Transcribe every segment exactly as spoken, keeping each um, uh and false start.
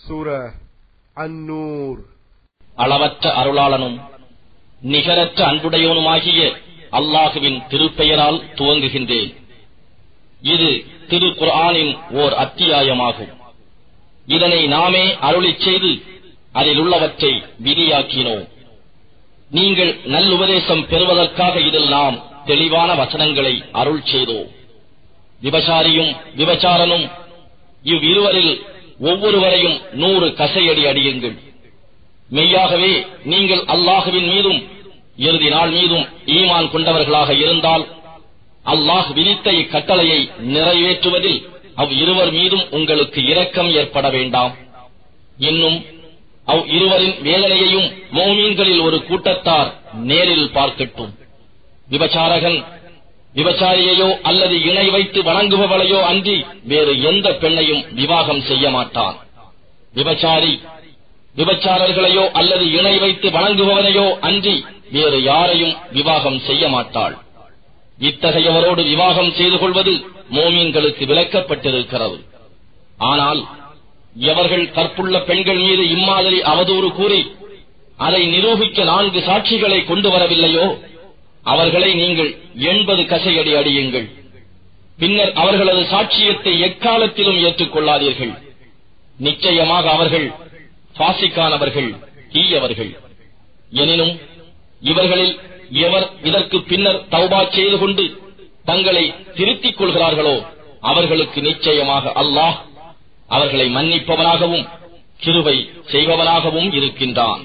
சூரா அன்-நூர். அளவற்ற அருளாளனும் நிகரற்ற அன்புடையவனுமாகிய அல்லாஹுவின் திருப்பெயரால் துவங்குகின்றேன். இது திரு குர்ஆனின் ஓர் அத்தியாயமாகும். இதனை நாமே அருளிச் செய்து அதில் உள்ளவற்றை விதியாக்கினோம். நீங்கள் நல்லுபதேசம் பெறுவதற்காக இதில் நாம் தெளிவான வசனங்களை அருள் செய்தோம். விபசாரியும் விபச்சாரனும் இவ்விருவரில் ஒவ்வொருவரையும் நூறு கசையடி அடியுங்கள். மெய்யாகவே நீங்கள் அல்லாஹுவின் மீதும் இறுதி நாள் மீதும் ஈமான் கொண்டவர்களாக இருந்தால் அல்லாஹ் விதித்த இக்கட்டளையை நிறைவேற்றுவதில் அவ் இருவர் மீதும் உங்களுக்கு இரக்கம் ஏற்பட வேண்டாம். இன்னும் அவ் இருவரின் வேதனையையும் மோமீன்களில் ஒரு கூட்டத்தார் நேரில் பார்க்கட்டும். விபச்சாரகன் விபச்சாரியையோ அல்லது இணை வைத்து வணங்குபவளையோ அன்றி வேறு எந்த பெண்ணையும் விவாகம் செய்ய மாட்டான். விபச்சாரி விபச்சாரர்களையோ அல்லது இணை வைத்து வணங்குபவனையோ அன்றி வேறு யாரையும் விவாகம் செய்ய மாட்டாள். இத்தகையவரோடு விவாகம் செய்து கொள்வது மோமீன்களுக்கு விலக்கப்பட்டிருக்கிறது. ஆனால் எவர்கள் கற்புள்ள பெண்கள் மீது இம்மாதிரி அவதூறு கூறி அதை நிரூபிக்க நான்கு சாட்சிகளை கொண்டு வரவில்லையோ அவர்களை நீங்கள் எண்பது கசையடி அடியுங்கள். பின்னர் அவர்களது சாட்சியத்தை எக்காலத்திலும் ஏற்றுக்கொள்ளாதீர்கள். நிச்சயமாக அவர்கள் பாசிக்கானவர்கள், தீயவர்கள். எனினும் இவர்களில் எவர் இதற்கு பின்னர் தௌபா செய்து கொண்டு தங்களை திருத்திக் கொள்கிறார்களோ அவர்களுக்கு நிச்சயமாக அல்லாஹ் அவர்களை மன்னிப்பவனாகவும் கிருபை செய்பவனாகவும் இருக்கின்றான்.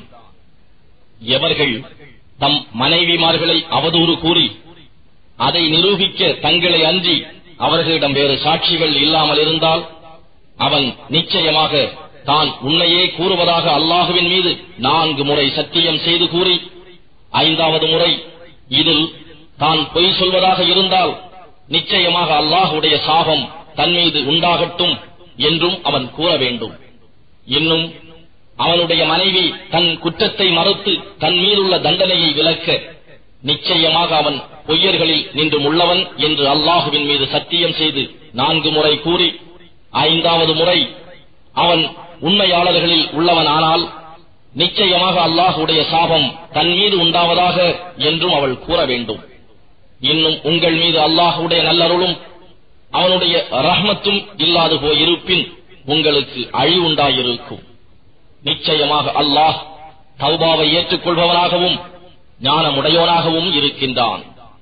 எவர்கள் தம் மனைவிமார்களை அவதூறு கூறி அதை நிரூபிக்க தங்களை அன்றி அவர்களிடம் வேறு சாட்சிகள் இல்லாமல் இருந்தால் அவன் நிச்சயமாக தான் உண்மையே கூறுவதாக அல்லாஹுவின் மீது நான்கு முறை சத்தியம் செய்து கூறி ஐந்தாவது முறை இதில் தான் பொய் சொல்வதாக இருந்தால் நிச்சயமாக அல்லாஹுடைய சாபம் தன் மீது உண்டாகட்டும் என்றும் அவன் கூற வேண்டும். இன்னும் அவனுடைய மனைவி தன் குற்றத்தை மறுத்து தன் மீதுள்ள தண்டனையை விலக்க நிச்சயமாக அவன் பொய்யர்களில் நின்றும் உள்ளவன் என்று அல்லாஹுவின் மீது சத்தியம் செய்து நான்கு முறை கூறி ஐந்தாவது முறை அவன் உண்மையாளர்களில் உள்ளவனானால் நிச்சயமாக அல்லாஹுடைய சாபம் தன் மீது உண்டாவதாக என்றும் அவள் கூற வேண்டும். இன்னும் உங்கள் மீது அல்லாஹுடைய நல்லருளும் அவனுடைய ரஹ்மத்தும் இல்லாது போயிருப்பின் உங்களுக்கு அழிவுண்டாயிருக்கும். நிச்சயமாக அல்லாஹ் தௌபாவை ஏற்றுக்கொள்பவனாகவும் ஞானமுடையோனாகவும் இருக்கின்றான்.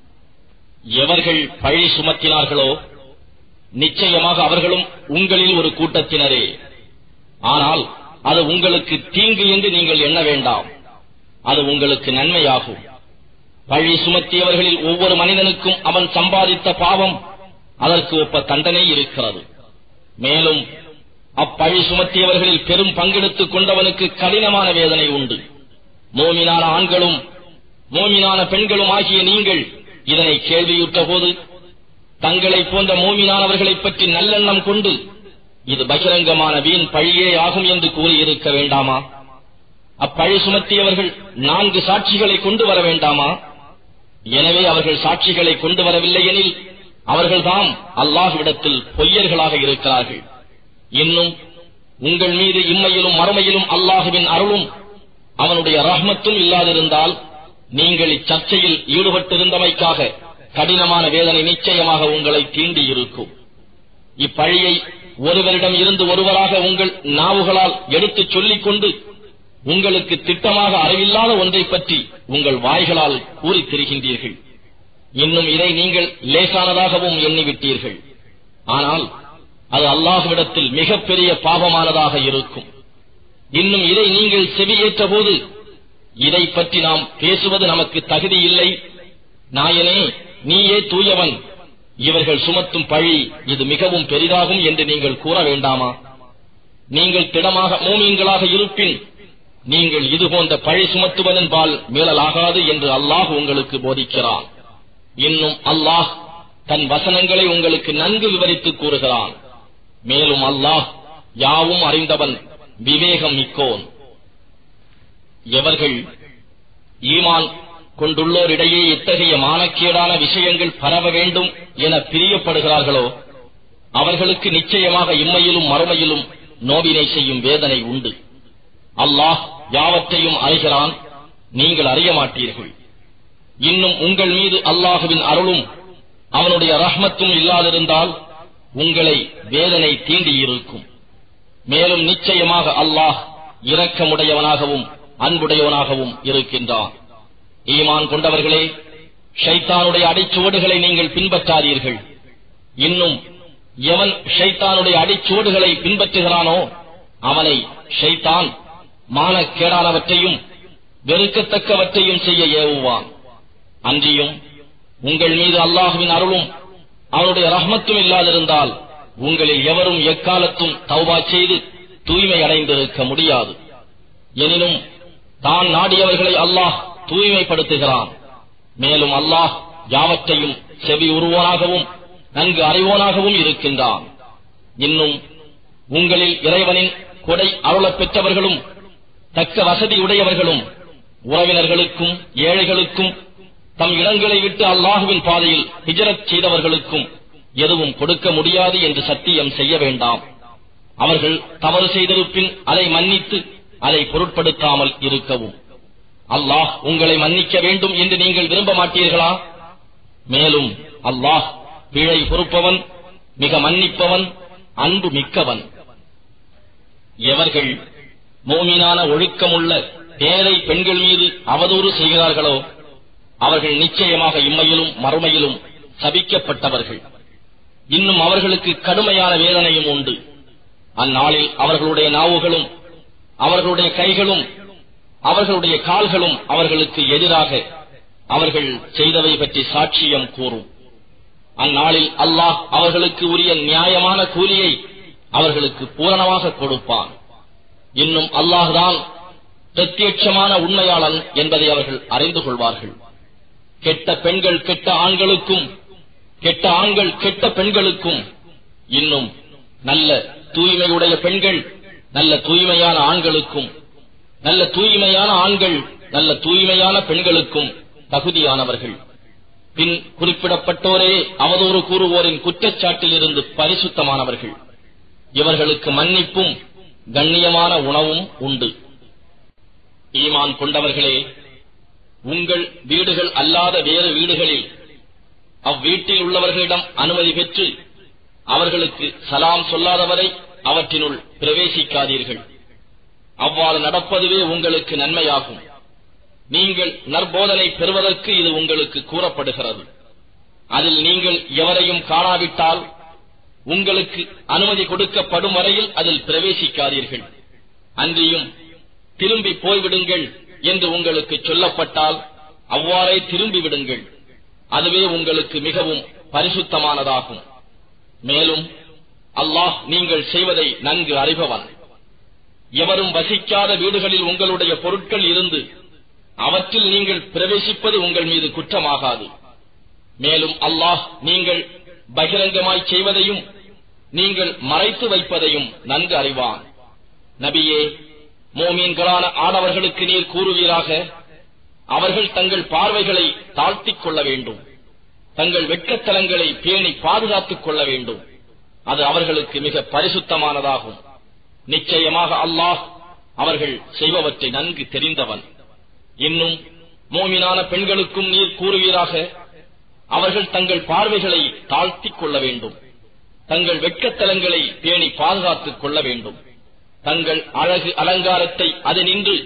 எவர்கள் பழி சுமத்தினார்களோ நிச்சயமாக அவர்களும் உங்களில் ஒரு கூட்டத்தினரே. ஆனால் அது உங்களுக்கு தீங்கு என்று நீங்கள் எண்ண வேண்டாம், அது உங்களுக்கு நன்மையாகும். பழி சுமத்தியவர்களில் ஒவ்வொரு மனிதனுக்கும் அவன் சம்பாதித்த பாவம் அதற்கு ஒப்ப தண்டனை இருக்கிறது. மேலும் அப்பழி சுமத்தியவர்களில் பெரும் பங்கெடுத்துக் கொண்டவனுக்கு கடினமான வேதனை உண்டு. மோமினான ஆண்களும் மோமினான பெண்களும் ஆகிய நீங்கள் இதனை கேள்வியுற்ற போது தங்களை போன்ற மோமினானவர்களைப் பற்றி நல்லெண்ணம் கொண்டு இது பகிரங்கமான வீண் பழியே ஆகும் என்று கூறியிருக்க வேண்டாமா? அப்பழி சுமத்தியவர்கள் நான்கு சாட்சிகளை கொண்டு வர வேண்டாமா? எனவே அவர்கள் சாட்சிகளை கொண்டு வரவில்லை எனில் அவர்கள்தாம் அல்லாஹ்விடத்தில் பொய்யர்களாக இருக்கிறார்கள். இன்னும் உங்கள் மீது இம்மையிலும் மறுமையிலும் அல்லாஹுவின் அருளும் அவனுடைய ரஹ்மத்தும் இல்லாதிருந்தால் நீங்கள் இச்சர்ச்சையில் ஈடுபட்டிருந்தமைக்காக கடினமான வேதனை நிச்சயமாக உங்களை தீண்டியிருக்கும். இப்பழியை ஒருவரிடம் இருந்து ஒருவராக உங்கள் நாவுகளால் எடுத்துச் சொல்லிக் கொண்டு உங்களுக்கு திட்டமாக அறிவில்லாத ஒன்றை பற்றி உங்கள் வாய்களால் கூறித் திரிகின்றீர்கள். இன்னும் இதை நீங்கள் லேசானதாகவும் எண்ணிவிட்டீர்கள். ஆனால் அது அல்லாஹ்விடத்தில் மிகப்பெரிய பாவமானதாக இருக்கும். இன்னும் இதை நீங்கள் செவியேற்ற போது இதை பற்றி நாம் பேசுவது நமக்கு தகுதி இல்லை, நாயனே நீயே தூயவன், இவர்கள் சுமத்தும் பழி இது மிகவும் பெரிதாகும் என்று நீங்கள் கூற வேண்டாமா? நீங்கள் திடமாக மூமீன்களாக இருப்பின் நீங்கள் இதுபோன்ற பழி சுமத்துவதன் பால் மீளலாகாது என்று அல்லாஹ் உங்களுக்கு போதிக்கிறான். இன்னும் அல்லாஹ் தன் வசனங்களை உங்களுக்கு நன்கு விவரித்து கூறுகிறான். மேலும் அல்லாஹ் யாவும் அறிந்தவன், விவேகம் மிக்கோன். எவர்கள் ஈமான் கொண்டுள்ளோரிடையே இத்தகைய மானக்கேடான விஷயங்கள் பரவ வேண்டும் என பிரியப்படுகிறார்களோ அவர்களுக்கு நிச்சயமாக இம்மையிலும் மறுமையிலும் நோவினை செய்யும் வேதனை உண்டு. அல்லாஹ் யாவற்றையும் அறிகிறான், நீங்கள் அறிய மாட்டீர்கள். இன்னும் உங்கள் மீது அல்லாஹுவின் அருளும் அவனுடைய ரஹ்மத்தும் இல்லாதிருந்தால் உங்களை வேதனை தீண்டியிருக்கும். மேலும் நிச்சயமாக அல்லாஹ் இரக்கமுடையவனாகவும் அன்புடையவனாகவும் இருக்கின்றான். ஈமான் கொண்டவர்களே, ஷைத்தானுடைய அடிச்சுவடுகளை நீங்கள் பின்பற்றாதீர்கள். இன்னும் எவன் ஷைத்தானுடைய அடிச்சுவடுகளை பின்பற்றுகிறானோ அவனை ஷைத்தான் மானக்கேடானவற்றையும் வெறுக்கத்தக்கவற்றையும் செய்ய ஏவுவான். அன்றியும் உங்கள் மீது அல்லாஹுவின் அருளும் அவனுடைய ரஹ்மத்தும் இல்லாதிருந்தால் உங்களில் எவரும் எக்காலத்தும் தௌபா செய்து தூய்மை அடைந்திருக்க முடியாது. எனினும் தான் நாடியவர்களை அல்லாஹ் தூய்மைப்படுத்துகிறான். மேலும் அல்லாஹ் யாவற்றையும் செவி உருவோனாகவும் நன்கு அறிவோனாகவும் இருக்கின்றான். இன்னும் உங்களில் இறைவனின் கொடை அருளப் பெற்றவர்களும் தக்க வசதி உடையவர்களும் உறவினர்களுக்கும் ஏழைகளுக்கும் தம் இடங்களை விட்டு அல்லாஹுவின் பாதையில் ஹிஜ்ரத் செய்தவர்களுக்கும் எதுவும் கொடுக்க முடியாது என்று சத்தியம் செய்ய வேண்டாம். அவர்கள் தவறு செய்திருப்பின் அதை மன்னித்து அதை பொருட்படுத்தாமல் இருக்கவும். அல்லாஹ் உங்களை மன்னிக்க வேண்டும் என்று நீங்கள் விரும்ப மாட்டீர்களா? மேலும் அல்லாஹ் பிழை பொறுப்பவன், மிக மன்னிப்பவன், அன்பு மிக்கவன். எவர்கள் மோமினான ஒழுக்கமுள்ள பேரை பெண்கள் மீது அவதூறு செய்கிறார்களோ அவர்கள் நிச்சயமாக இம்மையிலும் மறுமையிலும் சபிக்கப்பட்டவர்கள். இன்னும் அவர்களுக்கு கடுமையான வேதனையும் உண்டு. அந்நாளில் அவர்களுடைய நாவுகளும் அவர்களுடைய கைகளும் அவர்களுடைய கால்களும் அவர்களுக்கு எதிராக அவர்கள் செய்தவை பற்றி சாட்சியம் கூறும். அந்நாளில் அல்லாஹ் அவர்களுக்கு உரிய நியாயமான கூலியை அவர்களுக்கு பூரணமாக கொடுப்பான். இன்னும் அல்லாஹ்தான் பிரத்யட்சமான உண்மையாளன் என்பதை அவர்கள் அறிந்து கொள்வார்கள். கெட்ட பெண்கள் கெட்ட ஆண்களுக்கும், கெட்ட ஆண்கள் கெட்ட பெண்களுக்கும், இன்னும் நல்ல தூய்மையுடைய பெண்கள் நல்ல தூய்மையான ஆண்களுக்கும், நல்ல தூய்மையான ஆண்கள் நல்ல தூய்மையான பெண்களுக்கும் தகுதியானவர்கள். பின் குறிப்பிடப்பட்டோரே அவதூறு கூறுவோரின் குற்றச்சாட்டில் இருந்து பரிசுத்தமானவர்கள். இவர்களுக்கு மன்னிப்பும் கண்ணியமான உணவும் உண்டு. ஈமான் கொண்டவர்களே, உங்கள் வீடுகள் அல்லாத வேறு வீடுகளில் அவ்வீட்டில் உள்ளவர்களிடம் அனுமதி பெற்று அவர்களுக்கு சலாம் சொல்லாதவரை அவற்றினுள் பிரவேசிக்காதீர்கள். அவ்வாறு நடப்பதுவே உங்களுக்கு நன்மையாகும். நீங்கள் நற்போதனை பெறுவதற்கு இது உங்களுக்கு கூறப்படுகிறது. அதில் நீங்கள் எவரையும் காணாவிட்டால் உங்களுக்கு அனுமதி கொடுக்கப்படும் வரையில் அதில் பிரவேசிக்காதீர்கள். அன்றியும் திரும்பி போய்விடுங்கள் என்று உங்களுக்கு சொல்லப்பட்டால் அவ்வாறே திரும்பிவிடுங்கள். அதுவே உங்களுக்கு மிகவும் பரிசுத்தமானதாகும். மேலும் அல்லாஹ் நீங்கள் செய்வதை நன்கு அறிபவன். எவரும் வசிக்காத வீடுகளில் உங்களுடைய பொருட்கள் இருந்து அவற்றில் நீங்கள் பிரவேசிப்பது உங்கள் மீது குற்றமாகாது. மேலும் அல்லாஹ் நீங்கள் பகிரங்கமாய் செய்வதையும் நீங்கள் மறைத்து வைப்பதையும் நன்கு அறிவான். நபியே, மோமீன்களான ஆடவர்களுக்கு நீர் கூறுவீராக, அவர்கள் தங்கள் பார்வைகளை தாழ்த்திக் கொள்ள வேண்டும், தங்கள் வெட்கத்தலங்களை பேணி பாதுகாத்துக் கொள்ள வேண்டும். அது அவர்களுக்கு மிக பரிசுத்தமானதாகும். நிச்சயமாக அல்லாஹ் அவர்கள் செய்பவற்றை நன்கு தெரிந்தவன். இன்னும் மோமினான பெண்களுக்கும் நீர் கூறுவீராக, அவர்கள் தங்கள் பார்வைகளை தாழ்த்திக் கொள்ள வேண்டும், தங்கள் வெட்கத்தலங்களை பேணி பாதுகாத்துக் கொள்ள வேண்டும். தங்கள் அழகு அலங்காரத்தை அதனின்று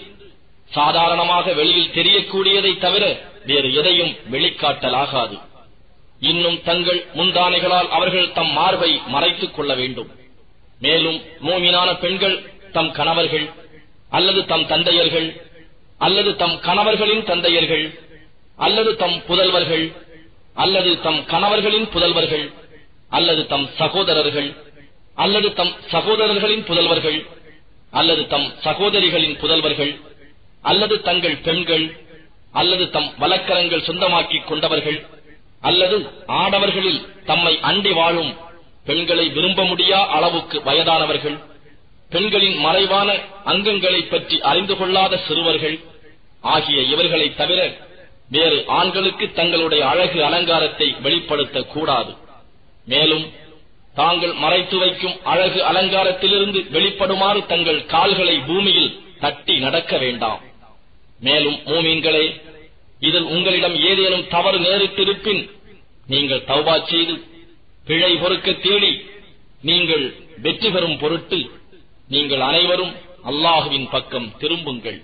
சாதாரணமாக வெளியில் தெரியக்கூடியதை தவிர வேறு எதையும் வெளிக்காட்டலாகாது. இன்னும் தங்கள் முந்தானைகளால் அவர்கள் தம் மார்பை மறைத்துக் கொள்ள வேண்டும். மேலும் மோமினான பெண்கள் தம் கணவர்கள் அல்லது தம் தந்தையர்கள் அல்லது தம் கணவர்களின் தந்தையர்கள் அல்லது தம் புதல்வர்கள் அல்லது தம் கணவர்களின் புதல்வர்கள் அல்லது தம் சகோதரர்கள் அல்லது தம் சகோதரர்களின் புதல்வர்கள் அல்லது தம் சகோதரிகளின் புதல்வர்கள் அல்லது தங்கள் பெண்கள் அல்லது தம் வழக்கரங்கள் சொந்தமாக்கிக் கொண்டவர்கள் அல்லது ஆடவர்களில் தம்மை அண்டி வாழும் பெண்களை விரும்ப முடியா அளவுக்கு வயதானவர்கள், பெண்களின் மறைவான அங்கங்களை பற்றி அறிந்து கொள்ளாத சிறுவர்கள் ஆகிய இவர்களை தவிர வேறு ஆண்களுக்கு தங்களுடைய அழகு அலங்காரத்தை வெளிப்படுத்தக் கூடாது. மேலும் தாங்கள் மறைத்து வைக்கும் அழகு அலங்காரத்திலிருந்து வெளிப்படுமாறு தங்கள் கால்களை பூமியில் தட்டி நடக்க வேண்டாம். மேலும் மூமீன்களே, இதில் உங்களிடம் ஏதேனும் தவறு நேரிட்டிருப்பின் நீங்கள் தௌபா செய்து பிழை பொறுக்க தேடி நீங்கள் வெற்றி பெறும் பொருட்டு நீங்கள் அனைவரும் அல்லாஹுவின் பக்கம் திரும்புங்கள்.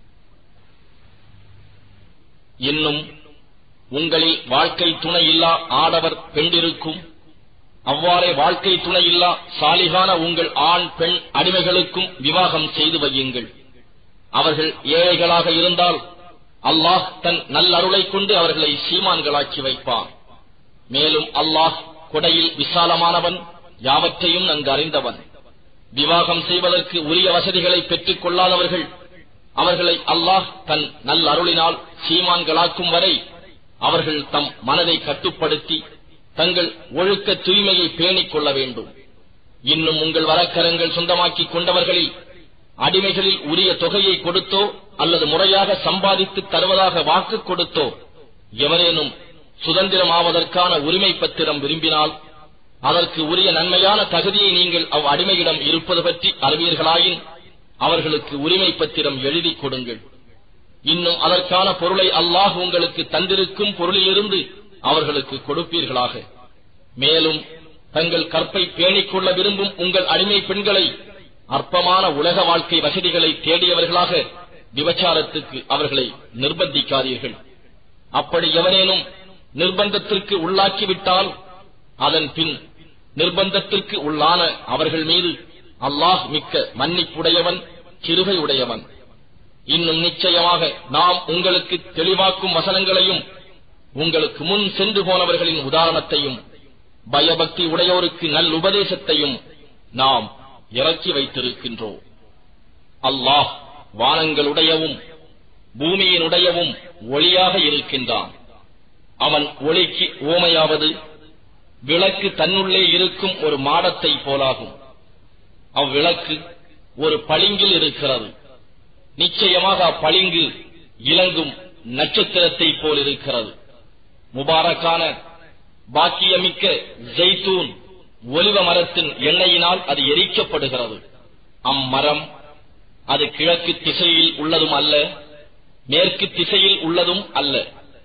இன்னும் உங்களில் வாழ்க்கை துணை இல்லா ஆடவர் பெண்டிருக்கும், அவ்வாறே வாழ்க்கை துணை இல்லா சாலிகான உங்கள் ஆண் பெண் அடிமைகளுக்கும் விவாகம் செய்து வையுங்கள். அவர்கள் ஏழைகளாக இருந்தால் அல்லாஹ் தன் நல்லருளை கொண்டு அவர்களை சீமான்களாக்கி வைப்பான். மேலும் அல்லாஹ் கொடையில் விசாலமானவன், யாவற்றையும் நன்கு அறிந்தவன். விவாகம் செய்வதற்கு உரிய வசதிகளை பெற்றுக் கொள்ளாதவர்கள் அவர்களை அல்லாஹ் தன் நல்லருளினால் சீமான்களாக்கும் வரை அவர்கள் தம் மனதை கட்டுப்படுத்தி தங்கள் ஒழுக்க தூய்மையை பேணிக் கொள்ள வேண்டும். இன்னும் உங்கள் வழக்கரங்கள் சொந்தமாக்கிக் கொண்டவர்களில் அடிமைகளில் உரிய தொகையை கொடுத்தோ அல்லது முறையாக சம்பாதித்து தருவதாக வாக்கு கொடுத்தோ எவரேனும் சுதந்திரமாவதற்கான உரிமை பத்திரம் விரும்பினால் அதற்கு உரிய நன்மையான தகுதியை நீங்கள் அவ் அடிமையிடம் இருப்பது பற்றி அறிவீர்களாயின் அவர்களுக்கு உரிமை பத்திரம் எழுதி கொடுங்கள். இன்னும் அதற்கான பொருளை அல்லாஹ் உங்களுக்கு தந்திருக்கும் பொருளிலிருந்து அவர்களுக்கு கொடுப்பீர்களாக. மேலும் தங்கள் கற்பை பேணிக் கொள்ள விரும்பும் உங்கள் அடிமை பெண்களை அற்பமான உலக வாழ்க்கை வசதிகளை தேடியவர்களாக விபச்சாரத்துக்கு அவர்களை நிர்பந்திக்காதீர்கள். அப்படி எவனேனும் நிர்பந்தத்திற்கு உள்ளாக்கிவிட்டால் அதன் பின் நிர்பந்தத்திற்கு உள்ளான அவர்கள் மீது அல்லாஹ் மிக்க மன்னிப்புடையவன், கிருபை உடையவன். இன்னும் நிச்சயமாக நாம் உங்களுக்கு தெளிவாக்கும் வசனங்களையும் உங்களுக்கு முன் சென்று போனவர்களின் உதாரணத்தையும் பயபக்தி உடையோருக்கு நல் உபதேசத்தையும் நாம் இறக்கி வைத்திருக்கின்றோம். அல்லாஹ் வானங்களுடையவும் பூமியினுடையவும் ஒளியாக இருக்கின்றான். அவன் ஒளிக்கு ஓமையாவது விளக்கு தன்னுள்ளே இருக்கும் ஒரு மாடத்தை போலாகும். அவ்விளக்கு ஒரு பளிங்கில் இருக்கிறது. நிச்சயமாக அப்பளிங்கு இலங்கும் நட்சத்திரத்தை போல் இருக்கிறது. முபாரக்கான பாக்கியமிக்க ஜெய்தூன் ஒலிவ மரத்தின் எண்ணெயினால் அது எரிக்கப்படுகிறது. அம்மரம் அது கிழக்கு திசையில் உள்ளதும் அல்ல, மேற்கு திசையில் உள்ளதும் அல்ல.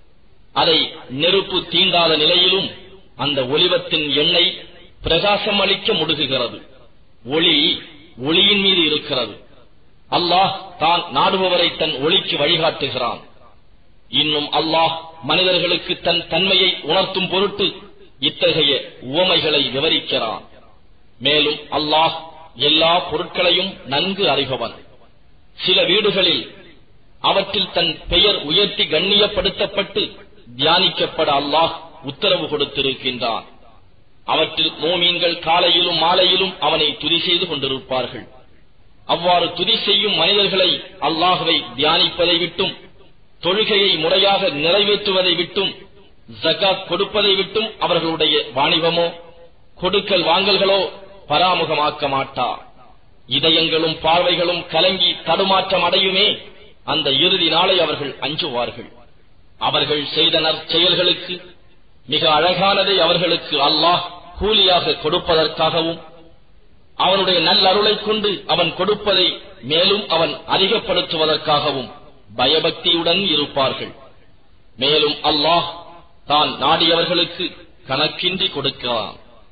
அதை நெருப்பு தீண்டாத நிலையிலும் அந்த ஒலிவத்தின் எண்ணெய் பிரகாசம் அளிக்க முடுகுகிறது. ஒளி ஒளியின் மீது இருக்கிறது. அல்லாஹ் தான் நாடுபவரை தன் ஒளிக்கு வழிகாட்டுகிறான். இன்னும் அல்லாஹ் மனிதர்களுக்கு தன் தன்மையை உணர்த்தும் பொருட்டு இத்தகைய உவமைகளை விவரிக்கிறான். மேலும் அல்லாஹ் எல்லா பொருட்களையும் நன்கு அறிபவன். சில வீடுகளில் அவற்றில் தன் பெயர் உயர்த்தி கண்ணியப்படுத்தப்பட்டு தியானிக்கப்பட அல்லாஹ் உத்தரவு கொடுத்திருக்கின்றான். அவற்றில் மோமீன்கள் காலையிலும் மாலையிலும் அவனை துதி செய்து கொண்டிருப்பார்கள். அவ்வாறு துதி செய்யும் மனிதர்களை அல்லாஹ்வை தியானிப்பதை விட்டும், தொழுகையை முறையாக நிறைவேற்றுவதை விட்டும், ஜகாத் கொடுப்பதை விட்டும் அவர்களுடைய வாணிபமோ கொடுக்கல் வாங்கல்களோ பராமுகமாக்க மாட்டார். இதயங்களும் பார்வைகளும் கலங்கி தடுமாற்றம் அடையுமே, அந்த இறுதி நாளை அவர்கள் அஞ்சுவார்கள். அவர்கள் செய்த நற்செயல்களுக்கு மிக அழகானதை அவர்களுக்கு அல்லாஹ் கூலியாக கொடுப்பதற்காகவும், அவனுடைய நல்லருளை கொண்டு அவன் கொடுப்பதை மேலும் அவன் அதிகப்படுத்துவதற்காகவும் பயபக்தியுடன் இருப்பார்கள். மேலும் அல்லாஹ் தான் நாடியவர்களுக்கு கணக்கின்றி கொடுக்கிறான்.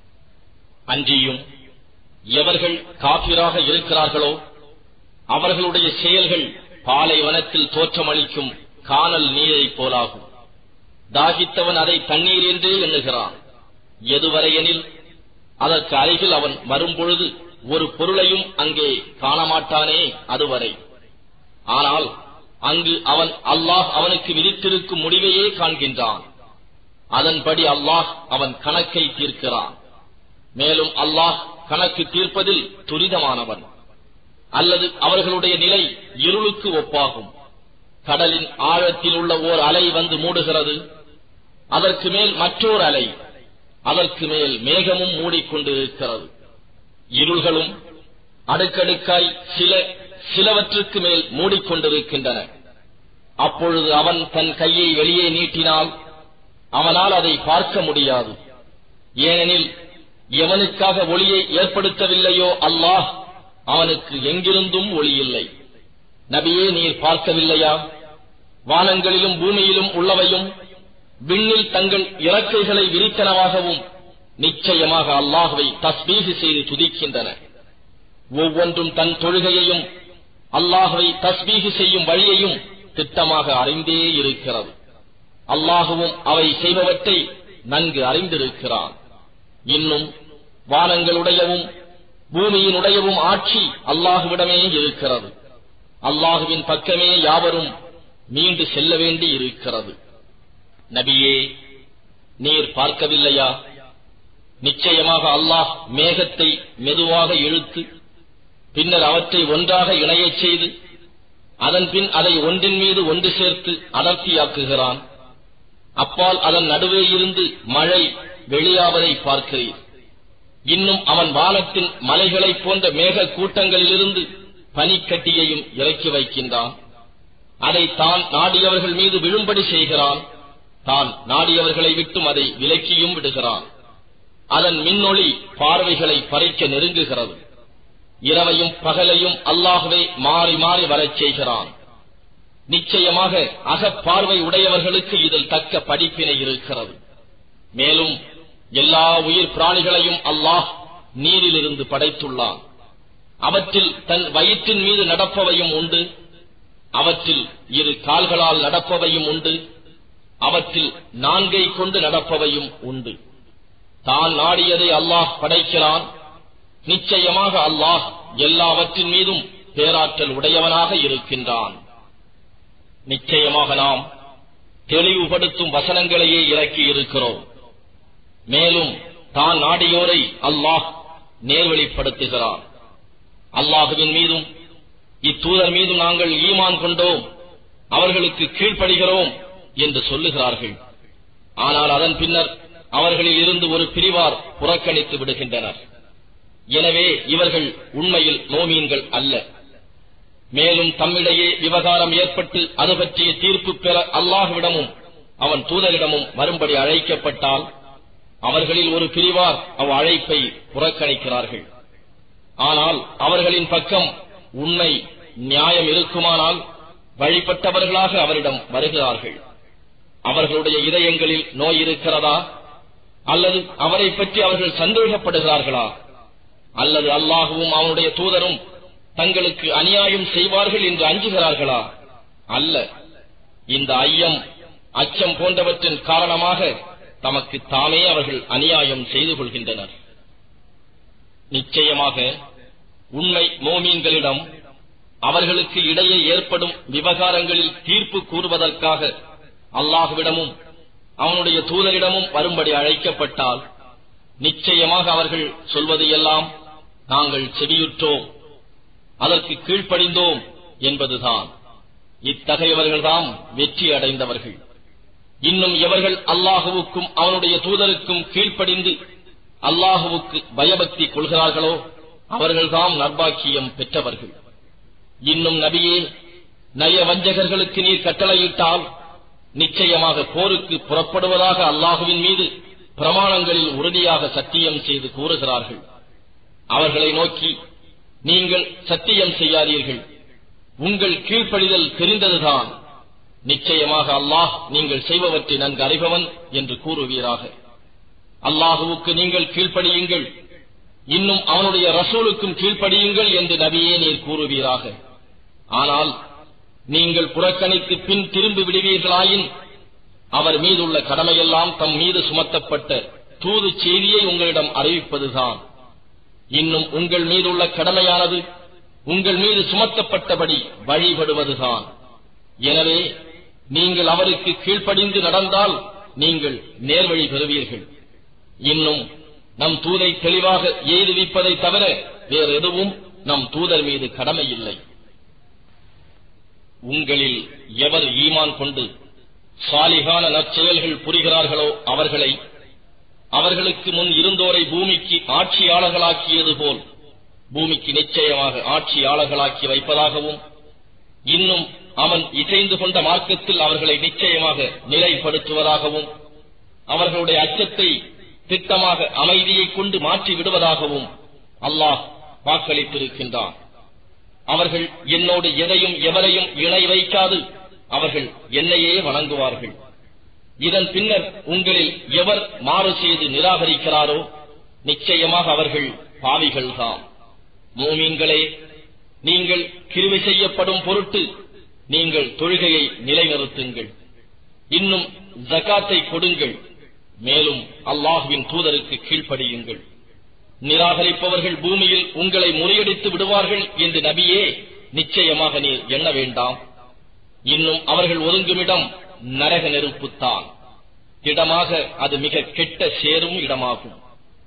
அன்றியும் எவர்கள் காபிராக இருக்கிறார்களோ அவர்களுடைய செயல்கள் பாலைவனத்தில் தோற்றமளிக்கும் கானல் நீரை போலாகும். தாகித்தவன் அதை தண்ணீர் என்றே எண்ணுகிறான். எதுவரையெனில் அதற்கு அருகில் அவன் வரும்பொழுது ஒரு பொருளையும் அங்கே காணமாட்டானே அதுவரை. ஆனால் அங்கு அவன் அல்லாஹ் அவனுக்கு விதித்திருக்கும் முடிவையே காண்கின்றான். அதன்படி அல்லாஹ் அவன் கணக்கை தீர்க்கிறான். மேலும் அல்லாஹ் கணக்கு தீர்ப்பதில் துரிதமானவன். அல்லது அவர்களுடைய நிலை இருளுக்கு ஒப்பாகும். கடலின் ஆழத்தில் உள்ள ஓர் அலை வந்து மூடுகிறது. அதற்கு மேல் மற்றோர் அலை, அதற்கு மேல் மேகமும் மூடிக்கொண்டிருக்கிறது. இருள்களும் அடுக்கடுக்காய் சில சிலவற்றுக்கு மேல் மூடிக்கொண்டிருக்கின்றன. அப்பொழுது அவன் தன் கையை வெளியே நீட்டினால் அவனால் அதை பார்க்க முடியாது. ஏனெனில் எவனுக்காக ஒளியை ஏற்படுத்தவில்லையோ அல்லாஹ் அவனுக்கு எங்கிருந்தும் ஒளி இல்லை. நபியே, நீர் பார்க்கவில்லையா? வானங்களிலும் பூமியிலும் உள்ளவையும் விண்ணில் தங்கள் இறக்கைகளை விரித்தனவாகவும் நிச்சயமாக அல்லாஹ்வை தஸ்பீஹ் செய்து துதிக்கின்றன. ஒவ்வொன்றும் தன் தொழுகையையும் அல்லாஹ்வை தஸ்பீஹ் செய்யும் வழியையும் திட்டமாக அறிந்தே இருக்கிறது. அல்லாஹுவும் அவை செய்பவற்றை நன்கு அறிந்திருக்கிறான். இன்னும் வானங்களுடையவும் பூமியினுடையவும் ஆட்சி அல்லாஹுவிடமே இருக்கிறது. அல்லாஹுவின் பக்கமே யாவரும் மீண்டு செல்ல வேண்டி இருக்கிறது. நபியே, நீர் பார்க்கவில்லையா? நிச்சயமாக அல்லாஹ் மேகத்தை மெதுவாக இழுத்து பின்னர் அவற்றை ஒன்றாக இணையச் செய்து அதன் பின் அதை ஒன்றின் மீது ஒன்று சேர்த்து அடர்த்தியாக்குகிறான். அப்பால் அதன் நடுவே இருந்து மழை வெளியாவதை பார்க்கிறீர். இன்னும் அவன் வானத்தின் மலைகளைப் போன்ற மேக கூட்டங்களிலிருந்து பனிக்கட்டியையும் இறக்கி வைக்கின்றான். அதை தான் நாடியவர்கள் மீது விழும்படி செய்கிறான். தான் நாடியவர்களை விட்டும் அதை விலக்கியும் விடுகிறான். அதன் மின்னொளி பார்வைகளை பறிக்க நெருங்குகிறது. இரவையும் பகலையும் அல்லாஹ்வே மாறி மாறி வரச் செய்கிறான். நிச்சயமாக அகப்பார்வை உடையவர்களுக்கு இதில் தக்க படிப்பினை இருக்கிறது. மேலும் எல்லா உயிர் பிராணிகளையும் அல்லாஹ் நீரிலிருந்து படைத்துள்ளான். அவற்றில் தன் வயிற்றின் மீது நடப்பவையும் உண்டு, அவற்றில் இரு கால்களால் நடப்பவையும் உண்டு, அவற்றில் நான்கை கொண்டு நடப்பவையும் உண்டு. தான் நாடியதை அல்லாஹ் படைக்கிறான். நிச்சயமாக அல்லாஹ் எல்லாவற்றின் மீதும் பேராற்றல் உடையவனாக இருக்கின்றான். நிச்சயமாக நாம் தெளிவுபடுத்தும் வசனங்களையே இறக்கி இருக்கிறோம். மேலும் தான் நாடியோரை அல்லாஹ் நேர்வழிப்படுத்துகிறான். அல்லாஹுவின் மீதும் இத்தூதர் மீதும் நாங்கள் ஈமான் கொண்டோம், அவர்களுக்கு கீழ்ப்படுகிறோம் என்று சொல்லுகிறார்கள். ஆனால் அதன் பின்னர் அவர்களில் இருந்து ஒரு பிரிவார் புறக்கணித்து விடுகின்றனர். எனவே இவர்கள் உண்மையில் மோமீன்கள் அல்ல. மேலும் தம்மிடையே விவகாரம் ஏற்பட்டு அது பற்றிய தீர்ப்பு பெற அல்லாஹ்விடமும் அவன் தூதரிடமும் வரும்படி அழைக்கப்பட்டால் அவர்களில் ஒரு பிரிவார் அவ் அழைப்பை புறக்கணிக்கிறார்கள். ஆனால் அவர்களின் பக்கம் உண்மை நியாயம் இருக்குமானால் வழிபட்டவர்களாக அவரிடம் வருகிறார்கள். அவர்களுடைய இதயங்களில் நோய் இருக்கிறதா? அல்லது அவரை பற்றி அவர்கள் சந்தேகப்படுகிறார்களா? அல்லது அல்லாஹுவும் அவனுடைய தூதரும் தங்களுக்கு அநியாயம் செய்வார்கள் என்று அஞ்சுகிறார்களா? அல்ல. இந்த ஐயம் அச்சம் போன்றவற்றின் காரணமாக தமக்கு தாமே அவர்கள் அநியாயம் செய்து கொள்கின்றனர். நிச்சயமாக உண்மை மோமீன்களிடம் அவர்களுக்கு இடையே ஏற்படும் விவகாரங்களில் தீர்ப்பு கூறுவதற்காக அல்லாஹ்விடமும் அவனுடைய தூதரிடமும் வரும்படி அழைக்கப்பட்டால் நிச்சயமாக அவர்கள் சொல்வது எல்லாம் நாங்கள் செவியுற்றோம், அதற்கு கீழ்ப்படிந்தோம் என்பதுதான். இத்தகையவர்கள்தான் வெற்றி அடைந்தவர்கள். இன்னும் எவர்கள் அல்லாஹுவுக்கும் அவனுடைய தூதருக்கும் கீழ்ப்படிந்து அல்லாஹுவுக்கு பயபக்தி கொள்கிறார்களோ அவர்கள்தாம் நற்பாக்கியம் பெற்றவர்கள். இன்னும் நபியே, நய வஞ்சகர்களுக்கு நீர் கட்டளையிட்டால் நிச்சயமாக போருக்கு புறப்படுவதாக அல்லாஹுவின் மீது பிரமாணங்களில் உறுதியாக சத்தியம் செய்து கூறுகிறார்கள். அவர்களை நோக்கி, நீங்கள் சத்தியம் செய்யாதீர்கள், உங்கள் கீழ்ப்படிதல் தெரிந்ததுதான். நிச்சயமாக அல்லாஹ் நீங்கள் செய்பவற்றை நன்கு அறிபவன் என்று கூறுவீராக. அல்லாஹுவுக்கு நீங்கள் கீழ்ப்படியுங்கள், இன்னும் அவனுடைய ரசூலுக்கும் கீழ்ப்படியுங்கள் என்று நபியே நீர் கூறுவீராக. ஆனால் நீங்கள் புறக்கணித்து பின் திரும்பி விடுவீர்களாயின் அவர் மீதுள்ள கடமையெல்லாம் தம் மீது சுமத்தப்பட்ட தூது செய்தியை உங்களிடம் அறிவிப்பதுதான். இன்னும் உங்கள் மீதுள்ள கடமையானது உங்கள் மீது சுமத்தப்பட்டபடி வழிபடுவதுதான். எனவே நீங்கள் அவருக்கு கீழ்ப்படிந்து நடந்தால் நீங்கள் நேர்வழி பெறுவீர்கள். இன்னும் நம் தூதை தெளிவாக எய்துவிப்பதை தவிர வேறு எதுவும் நம் தூதர் மீது கடமை இல்லை. உங்களில் எவர் ஈமான் கொண்டு சாலிகான நற்செயல்கள் புரிகிறார்களோ அவர்களை அவர்களுக்கு முன் இருந்தோரை பூமிக்கு ஆட்சியாளர்களாக்கியது போல் பூமிக்கு நிச்சயமாக ஆட்சியாளர்களாக்கி வைப்பதாகவும், இன்னும் அவன் இசைந்து கொண்ட மார்க்கத்தில் அவர்களை நிச்சயமாக நிலைப்படுத்துவதாகவும், அவர்களுடைய அச்சத்தை திட்டமாக அமைதியை கொண்டு மாற்றி விடுவதாகவும் அல்லாஹ் வாக்களித்திருக்கின்றான். அவர்கள் என்னோடு எதையும் எவரையும் இணை வைக்காது அவர்கள் என்னையே வணங்குவார்கள். இதன் பின்னர் உங்களில் எவர் மாறு செய்து நிராகரிக்கிறாரோ நிச்சயமாக அவர்கள் பாவிகள்தாம். மூமீன்களே, நீங்கள் கிருபை செய்யப்படும் பொருட்டு நீங்கள் தொழுகையை நிலைநிறுத்துங்கள், இன்னும் ஜகாத்தை கொடுங்கள், மேலும் அல்லாஹ்வின் தூதருக்கு கீழ்ப்படியுங்கள். நிராகரிப்பவர்கள் பூமியில் உங்களை முறியடித்து விடுவார்கள் என்று நபியே நிச்சயமாக நீர் எண்ண வேண்டாம். இன்னும் அவர்கள் ஒதுங்குமிடம் நரக நெருப்புத்தான், இடமாக அது மிக கெட்ட சேரும் இடமாகும்.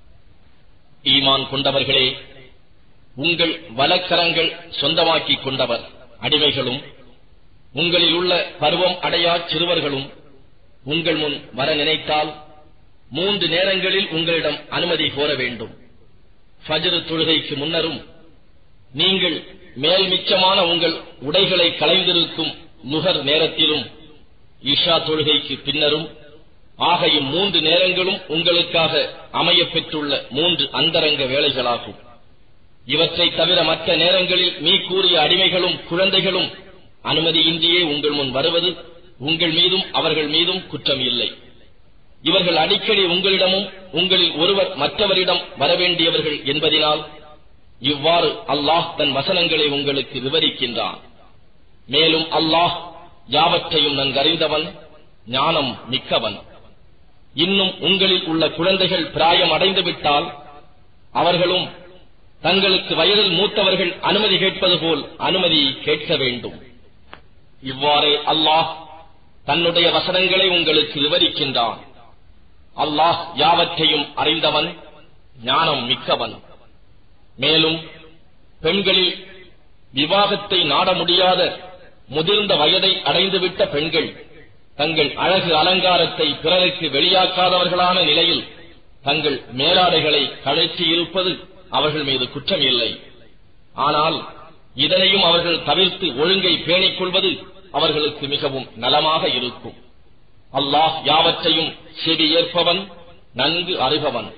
ஈமான் கொண்டவர்களே, உங்கள் வலக்கரங்கள் சொந்தமாக்கிக் கொண்டவர் அடிமைகளும் உங்களில் உள்ள பருவம் அடையா சிறுவர்களும் உங்கள் முன் வர நினைத்தால் மூன்று நேரங்களில் உங்களிடம் அனுமதி கோர வேண்டும். ஃபஜ்ர் தொழுகைக்கு முன்னரும், நீங்கள் மேல் மிச்சமான உங்கள் உடைகளை களைந்திருக்கும் நுகர் நேரத்திலும், இஷா தொழுகைக்கு பின்னரும் ஆகிய மூன்று நேரங்களும் உங்களுக்காக அமையப் பெற்றுள்ள மூன்று அந்தரங்க வேளைகளாகும். இவற்றை தவிர மற்ற நேரங்களில் மீ கூறிய அடிமைகளும் குழந்தைகளும் அனுமதியின்றியே உங்கள் முன் வருவது உங்கள் மீதும் அவர்கள் மீதும் குற்றம் இல்லை. இவர்கள் அடிக்கடி உங்களிடமும் உங்களில் ஒருவர் மற்றவரிடம் வரவேண்டியவர்கள் என்பதினால் இவ்வாறு அல்லாஹ் தன் வசனங்களை உங்களுக்கு விவரிக்கின்றான். மேலும் அல்லாஹ் யாவற்றையும் நன்கறிந்தவன், ஞானம் மிக்கவன். இன்னும் உங்களில் உள்ள குழந்தைகள் பிராயம் அடைந்து விட்டால் அவர்களும் தங்களுக்கு வயதில் மூத்தவர்கள் அனுமதி கேட்பது போல் அனுமதி கேட்க வேண்டும். இவ்வாறே அல்லாஹ் தன்னுடைய வசனங்களை உங்களுக்கு விவரிக்கின்றான். அல்லாஹ் யாவற்றையும் அறிந்தவன், ஞானம் மிக்கவன். மேலும் பெண்களில் விவாகத்தை நாட முடியாத முதிர்ந்த வயதை அடைந்துவிட்ட பெண்கள் தங்கள் அழகு அலங்காரத்தை பிறருக்கு வெளியாக்காதவர்களான நிலையில் தங்கள் மேலாடைகளை கழற்றியிருப்பது அவர்கள் மீது குற்றம் இல்லை. ஆனால் இதனையும் அவர்கள் தவிர்த்து ஒழுங்கை பேணிக் கொள்வது அவர்களுக்கு மிகவும் நலமாக இருக்கும். அல்லாஹ் யாவற்றையும் செவி ஏற்பவன், நன்கு அறிபவன்.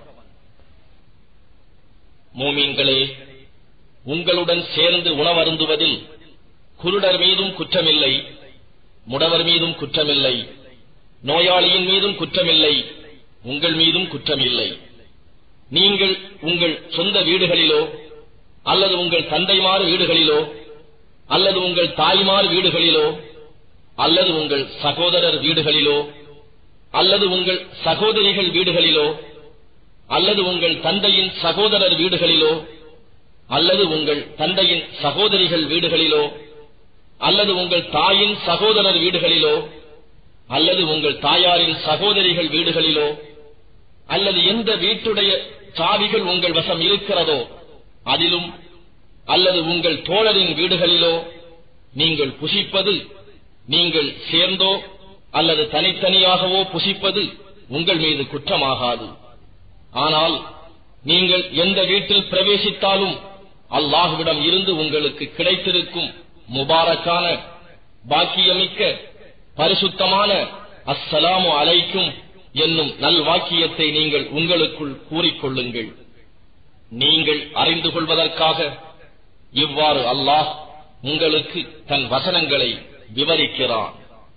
மூமீன்களே, உங்களுடன் சேர்ந்து உணவருந்துவதில் குருடர் மீதும் குற்றமில்லை, முடவர் மீதும் குற்றமில்லை, நோயாளியின் மீதும் குற்றமில்லை, உங்கள் மீதும் குற்றமில்லை. நீங்கள் உங்கள் சொந்த வீடுகளிலோ அல்லது உங்கள் தந்தைமார் வீடுகளிலோ அல்லது உங்கள் தாய்மார் வீடுகளிலோ அல்லது உங்கள் சகோதரர் வீடுகளிலோ அல்லது உங்கள் சகோதரிகள் வீடுகளிலோ அல்லது உங்கள் தந்தையின் சகோதரர் வீடுகளிலோ அல்லது உங்கள் தந்தையின் சகோதரிகள் வீடுகளிலோ அல்லது உங்கள் தாயின் சகோதரர் வீடுகளிலோ அல்லது உங்கள் தாயாரின் சகோதரிகள் வீடுகளிலோ அல்லது எந்த வீட்டுடைய சாவிகள் உங்கள் வசம் இருக்கிறதோ அதிலும் அல்லது உங்கள் தோழரின் வீடுகளிலோ நீங்கள் புசிப்பது, நீங்கள் சேர்ந்தோ அல்லது தனித்தனியாகவோ புசிப்பது உங்கள் மீது குற்றமாகாது. ஆனால் நீங்கள் எந்த வீட்டில் பிரவேசித்தாலும் அல்லாஹ்விடம் இருந்து உங்களுக்கு கிடைத்திருக்கும் முபாரக்கான, பாக்கியமிக்க, பரிசுத்தமான அஸ்ஸலாமு அலைக்கும் என்னும் நல்வாக்கியத்தை நீங்கள் உங்களுக்குள் கூறிக்கொள்ளுங்கள். நீங்கள் அறிந்து கொள்வதற்காக இவ்வாறு அல்லாஹ் உங்களுக்கு தன் வசனங்களை விவரிக்கிறான்.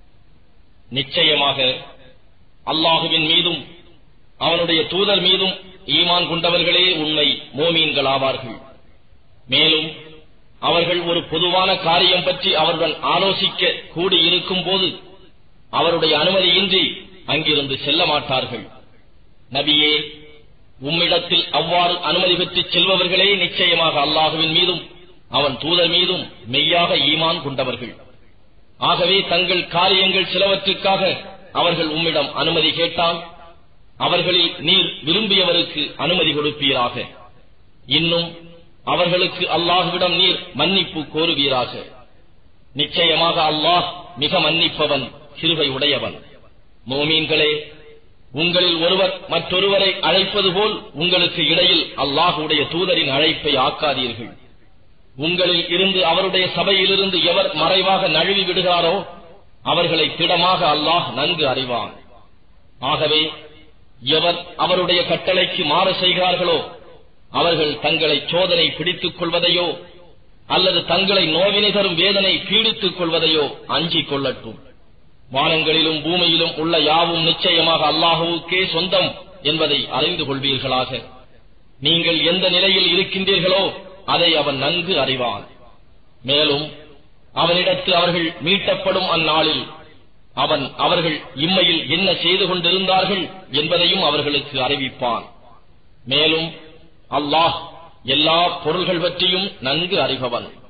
நிச்சயமாக அல்லாஹுவின் மீதும் அவனுடைய தூதர் மீதும் ஈமான் கொண்டவர்களே உண்மை மோமீன்களாவார்கள். மேலும் அவர்கள் ஒரு பொதுவான காரியம் பற்றி அவருடன் ஆலோசிக்க கூடியிருக்கும் போது அவருடைய அனுமதியின்றி அங்கிருந்து செல்ல மாட்டார்கள். நபியே, உம்மிடத்தில் அவ்வாறு அனுமதி பெற்று செல்பவர்களே நிச்சயமாக அல்லாஹுவின் மீதும் அவன் தூதர் மீதும் மெய்யாக ஈமான் கொண்டவர்கள். ஆகவே தங்கள் காரியங்கள் சிலவற்றுக்காக அவர்கள் உம்மிடம் அனுமதி கேட்டால் அவர்களில் நீர் விரும்பியவருக்கு அனுமதி கொடுப்பீராக. இன்னும் அவர்களுக்கு அல்லாஹ்விடம் நீர் மன்னிப்பு கோருவீராக. நிச்சயமாக அல்லாஹ் மிக மன்னிப்பவன், கிருபை உடையவன். மோமீன்களே, உங்களில் ஒருவர் மற்றொருவரை அழைப்பது போல் உங்களுக்கு இடையில் அல்லாஹுடைய தூதரின் அழைப்பை ஆக்காதீர்கள். உங்களில் இருந்து அவருடைய சபையிலிருந்து எவர் மறைவாக நழுவி விடுகிறாரோ அவர்களை திடமாக அல்லாஹ் நன்கு அறிவான். ஆகவே எவர் அவருடைய கட்டளைக்கு மாறு செய்கிறார்களோ அவர்கள் தங்களை சோதனை பிடித்துக் கொள்வதையோ அல்லது தங்களை நோவினை தரும் வேதனை பீடித்துக் கொள்வதையோ அஞ்சிக் கொள்ளட்டும். வானங்களிலும் பூமியிலும் உள்ள யாவும் நிச்சயமாக அல்லாஹுவுக்கே சொந்தம் என்பதை அறிந்து கொள்வீர்களாக. நீங்கள் எந்த நிலையில் இருக்கின்றீர்களோ அதை அவன் நன்கு அறிவான். மேலும் அவனிடத்து அவர்கள் மீட்டப்படும் அந்நாளில் அவன் அவர்கள் இம்மையில் என்ன செய்து கொண்டிருந்தார்கள் என்பதையும் அவர்களுக்கு அறிவிப்பான். மேலும் அல்லாஹ் எல்லா பொருள்கள் பற்றியும் நன்கு அறிபவன்.